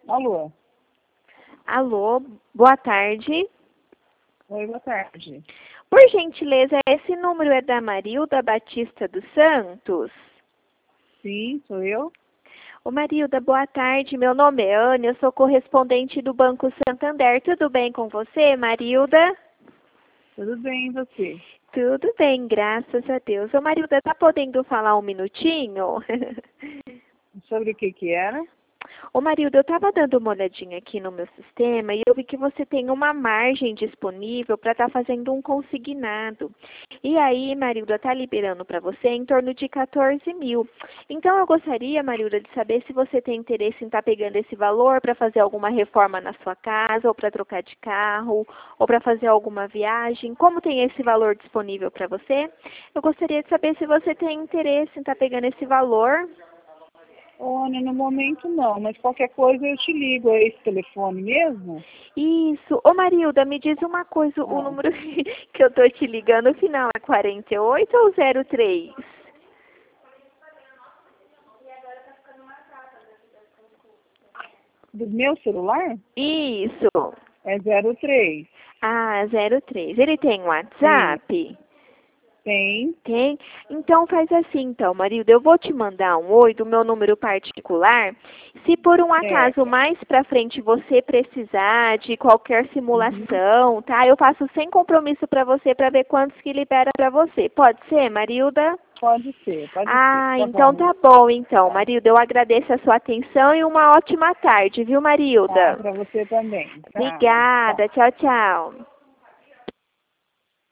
Alô? Alô, boa tarde. Oi, boa tarde. Por gentileza, esse número é da Marilda Batista dos Santos? Sim, sou eu. Ô Marilda, boa tarde. Meu nome é Ana, eu sou correspondente do Banco Santander. Tudo bem com você, Marilda? Tudo bem, e você? Tudo bem, graças a Deus. Ô Marilda, tá podendo falar um minutinho? Sobre o que era? Ô Marilda, eu estava dando uma olhadinha aqui no meu sistema e eu vi que você tem uma margem disponível para estar fazendo um consignado. E aí, Marilda, está liberando para você em torno de 14 mil. Então, eu gostaria, Marilda, de saber se você tem interesse em estar pegando esse valor para fazer alguma reforma na sua casa, ou para trocar de carro, ou para fazer alguma viagem. Como tem esse valor disponível para você? Eu gostaria de saber se você tem interesse em estar pegando esse valor. Ana, no momento não, mas qualquer coisa eu te ligo. É esse telefone mesmo? Isso. Ô Marilda, me diz uma coisa, o Ah, número que eu tô te ligando, o final é 48 ou 03? do meu celular? Isso. É 03. Ah, 03. Ele tem Sim, WhatsApp? tem. Tem? Então faz assim, então, Marilda, eu vou te mandar um oi do meu número particular. Se por um acaso Certo. mais pra frente você precisar de qualquer Uhum. simulação, tá? Eu faço sem compromisso pra você pra ver quantos que libera pra você. Pode ser, Marilda? Pode ser, pode ser. Ah, Tá então bom. tá bom, então, Tá, Marilda. Eu agradeço a sua atenção e uma ótima tarde, viu, tá Marilda? para você também. Tchau. Obrigada. Tchau, tchau.